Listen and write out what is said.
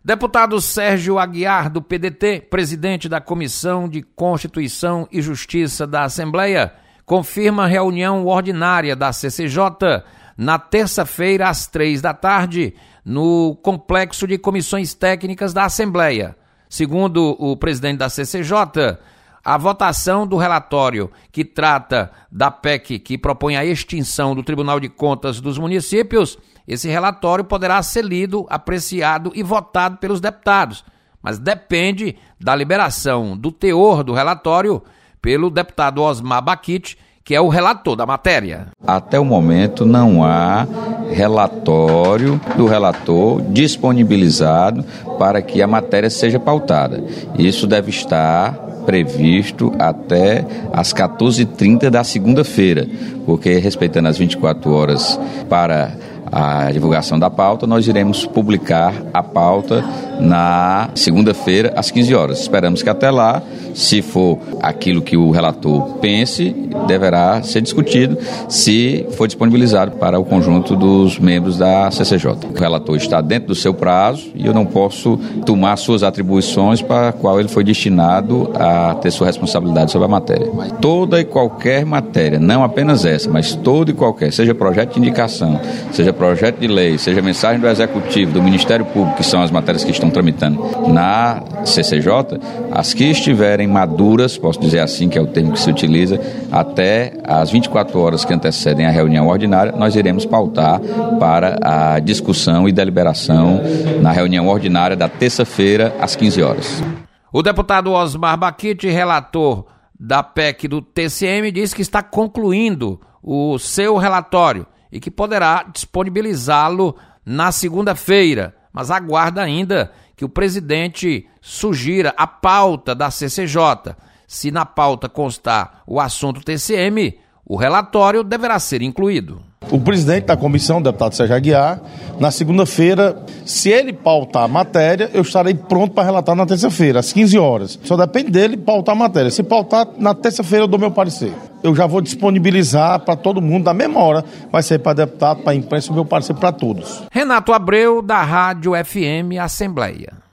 Deputado Sérgio Aguiar, do PDT, presidente da Comissão de Constituição e Justiça da Assembleia, confirma reunião ordinária da CCJ na terça-feira às 15h, no Complexo de Comissões Técnicas da Assembleia. Segundo o presidente da CCJ, a votação do relatório que trata da PEC que propõe a extinção do Tribunal de Contas dos Municípios, esse relatório poderá ser lido, apreciado e votado pelos deputados, mas depende da liberação do teor do relatório pelo deputado Osmar Baquite, que é o relator da matéria. Até o momento não há relatório do relator disponibilizado para que a matéria seja pautada. Isso deve estar previsto até às 14h30 da segunda-feira, porque respeitando as 24 horas para a divulgação da pauta, nós iremos publicar a pauta na segunda-feira às 15 horas. Esperamos que até lá, se for aquilo que o relator pense, deverá ser discutido, se for disponibilizado para o conjunto dos membros da CCJ. O relator está dentro do seu prazo e eu não posso tomar suas atribuições para a qual ele foi destinado a ter sua responsabilidade sobre a matéria. Toda e qualquer matéria, não apenas essa, mas toda e qualquer, seja projeto de indicação, seja projeto de lei, seja mensagem do Executivo, do Ministério Público, que são as matérias que estão tramitando na CCJ, as que estiverem maduras, posso dizer assim, que é o termo que se utiliza, até as 24 horas que antecedem a reunião ordinária, nós iremos pautar para a discussão e deliberação na reunião ordinária da terça-feira, às 15 horas. O deputado Osmar Baquite, relator da PEC do TCM, diz que está concluindo o seu relatório e que poderá disponibilizá-lo na segunda-feira, mas aguarda ainda que o presidente sugira a pauta da CCJ. Se na pauta constar o assunto TCM, o relatório deverá ser incluído. O presidente da comissão, o deputado Sérgio Aguiar, na segunda-feira, se ele pautar a matéria, eu estarei pronto para relatar na terça-feira, às 15 horas. Só depende dele pautar a matéria. Se pautar, na terça-feira eu dou meu parecer. Eu já vou disponibilizar para todo mundo, da mesma hora, vai ser para deputado, para a imprensa, o meu parecer para todos. Renato Abreu, da Rádio FM Assembleia.